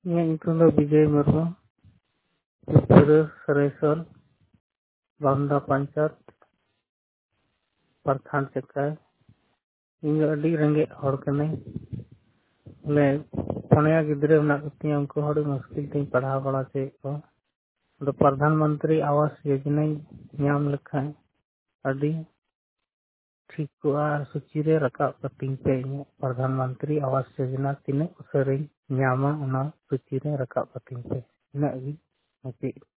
ᱤᱧᱟᱹᱜ ᱧᱩᱛᱩᱢ ᱫᱚ ᱵᱤᱡᱚᱭ ᱢᱩᱨᱢᱩ, ᱩᱛᱛᱚᱨ ᱥᱚᱨᱟᱭᱥᱚᱞ, ᱵᱟᱢᱫᱟ ᱯᱚᱧᱪᱟᱭᱮᱛ, ᱯᱨᱟᱛᱷᱟᱱ ᱪᱟᱠᱟᱭ। ᱤᱧ ᱫᱚ ᱟᱹᱰᱤ ᱨᱮᱸᱜᱮᱡ ᱦᱚᱲ ᱠᱟᱹᱱᱟᱹᱧ। ᱵᱚᱞᱮ ᱯᱩᱱᱭᱟ ᱜᱤᱫᱽᱨᱟᱹ ᱢᱮᱱᱟᱜ ᱠᱚᱛᱤᱧᱟ, ᱩᱱᱠᱩ ᱦᱚᱸ ᱟᱹᱰᱤ ᱢᱩᱥᱠᱤᱞ ᱛᱤᱧ ᱯᱟᱲᱦᱟᱣ ᱵᱟᱲᱟ ᱦᱚᱪᱚᱭᱮᱫ ᱠᱚᱣᱟ। ᱟᱫᱚ ᱯᱨᱚᱫᱷᱟᱱ ᱢᱚᱱᱛᱨᱤ ᱟᱵᱟᱥ ᱡᱳᱡᱚᱱᱟᱧ ᱧᱟᱢ ᱞᱮᱠᱷᱟᱱ ᱟᱹᱰᱤ ᱴᱷᱤᱠ ᱠᱚᱜᱼᱟ। ᱟᱨ ᱥᱩᱪᱤ ᱨᱮ ᱨᱟᱠᱟᱵ ᱠᱟᱹᱛᱤᱧ ᱯᱮ ᱤᱧᱟᱹᱜ ᱯᱨᱚᱫᱷᱟᱱ ᱢᱚᱱᱛᱨᱤ ᱟᱵᱟᱥ ᱡᱳᱡᱚᱱᱟ ᱛᱤᱱᱟᱹᱜ ᱩᱥᱟᱹᱨᱟᱧ ᱧᱟᱢᱟ, ᱚᱱᱟ ᱥᱩᱪᱤ ᱨᱮ ᱨᱟᱠᱟᱵ ᱠᱟᱹᱛᱤᱧ ᱯᱮ। ᱤᱱᱟᱹᱜ ᱜᱮ ᱢᱩᱪᱟᱹᱫ।